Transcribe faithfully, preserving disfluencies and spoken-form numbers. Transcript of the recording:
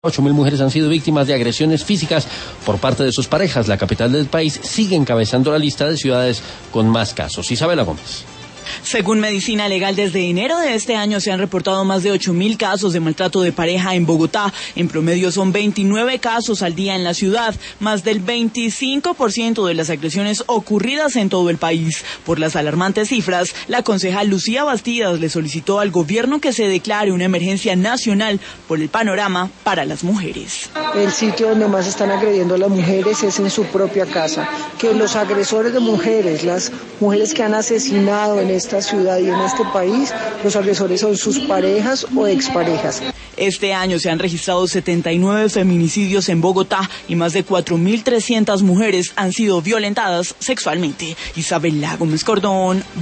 ocho mil mujeres han sido víctimas de agresiones físicas por parte de sus parejas. La capital del país sigue encabezando la lista de ciudades con más casos. Isabela Gómez. Según Medicina Legal, desde enero de este año se han reportado más de ocho mil casos de maltrato de pareja en Bogotá. En promedio son veintinueve casos al día en la ciudad, más del veinticinco por ciento de las agresiones ocurridas en todo el país. Por las alarmantes cifras, la concejal Lucía Bastidas le solicitó al gobierno que se declare una emergencia nacional por el panorama para las mujeres. El sitio donde más están agrediendo a las mujeres es en su propia casa. Que los agresores de mujeres, las mujeres que han asesinado en esta ciudad y en este país, los agresores son sus parejas o exparejas. Este año se han registrado setenta y nueve feminicidios en Bogotá y más de cuatro mil trescientas mujeres han sido violentadas sexualmente. Isabela Gómez Cordón.